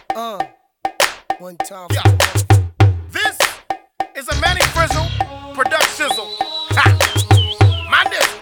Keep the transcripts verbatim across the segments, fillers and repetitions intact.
Uh, one time. Yeah. This is a Manny Frizzle production sizzle. Ha! My nigga.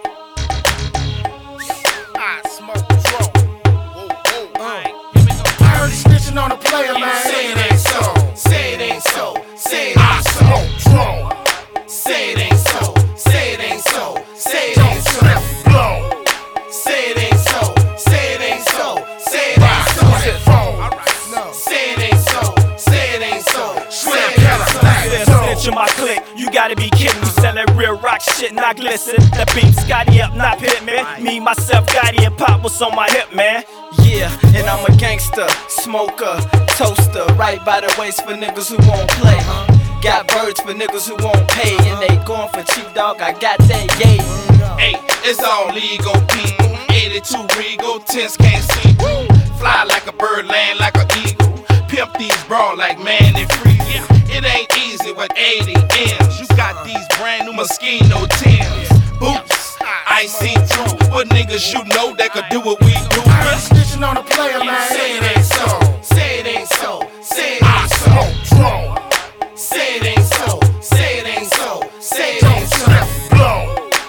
I smoke dro. Whoa, whoa. Uh. Here we go. I heard you snitching on a player, man. Say it ain't so. Say it ain't so. Say it I ain't so. smoke dro. Say it ain't so. Say it ain't so. Say it Don't ain't so. slip blow. Say it ain't so. Say it ain't so. Say it I ain't so. smoke it phone. No. Say it ain't so. Say it ain't so. Slim Say it ain't so. Cadillac. Yeah, snitch in my clique, you gotta be kidding me. Sell that real rock shit, not glisten. That beam Scotty up, not hit me. Me, myself, Gotti, and Pop was on my hip, man. Yeah, and I'm a gangster, smoker, toaster. Right by the waist for niggas who won't play. Got birds for niggas who won't pay. And they going for cheap, dog, I got that, yay. Hey, it's all legal, people. eighty-two Regal, tents can't see. Woo. Fly like a bird, land like an eagle. Pimp these broad like man and free. It ain't easy with eighty M's. You got these brand new Moschino Tims. Boots, I ain't seen through. What niggas you know that could do what we do? I heard you snitching on a player, man. Say it ain't so. Say it ain't so. Say it I ain't so. smoke dro. Say it ain't so. Say it ain't so. Say it Don't ain't so. slip blow.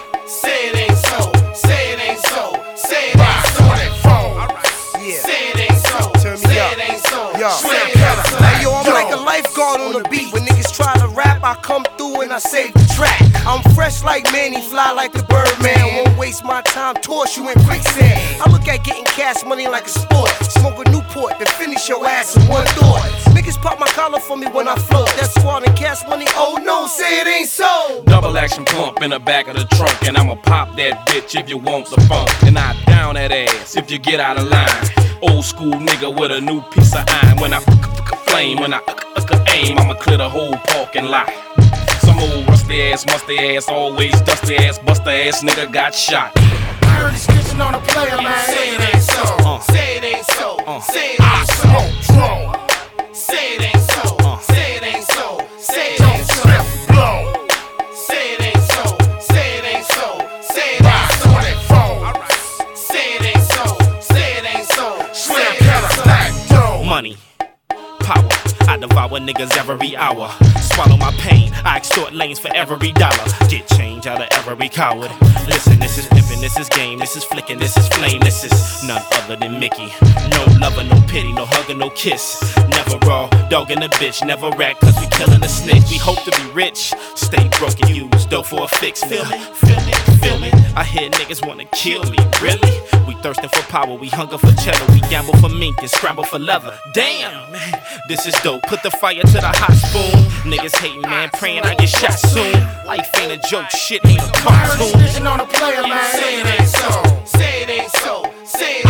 Say it ain't so. Say it ain't so. Say it I ain't so. smoke it phone. Yeah. Say it ain't so. Turn me Say up. it ain't so. Yo. Say it Slim ain't so. Hey yo, I'm like a lifeguard on the beat. When niggas try to rap, I come through and I save the track. I'm fresh like Manny, fly like the Birdman. Won't waste my time, toss you in quicksand. I look at getting cash money like a sport. Smoke a Newport, then finish your ass in one thought. Niggas pop my collar for me when I float. That squad and cash money, oh no, say it ain't so. Double action pump in the back of the trunk, and I'ma pop that bitch if you want the funk. And I down that ass if you get out of line. Old school nigga with a new piece of iron. When I flame, when I aim, I'ma clear the whole parking lot. Some old rusty ass, musty ass, always dusty ass, buster ass nigga got shot. I heard you snitching on a player, man. Say it ain't so. Uh. Say it ain't so. Uh. Say it I ain't so. smoke dro. Say it ain't so. Uh. Say it ain't so. Say it Don't ain't so. slip blow. Say it ain't so. Say it ain't so. Say it I ain't so. smoke it phone. Say it ain't so. Say it ain't so. Slim Say it ain't so. Cadillac dough. Money, power, I devour niggas every hour. Swallow my pain, I extort lanes for every dollar. Get change out of every coward. Listen, this is pimpin', this is game, this is flickin', this is flame, this is none other than Mickey. No lover, no pity, no hugger, no kiss. Never raw, dogging a bitch, never rat, cause we killin' a snitch. We hope to be rich, stay broke and use dough for a fix. Feel me, feel me, feel me. I hear niggas wanna kill me, really? We thirstin' for power, we hunger for cheddar, we gamble for mink and scramble for leather. Damn, man, this is dope. Put the fire to the hot spoon. Niggas hating, man, praying I get shot soon. Life ain't a joke, shit ain't a I heard you cartoon. snitching on a player, man. Say it ain't so. Say it ain't so. Say it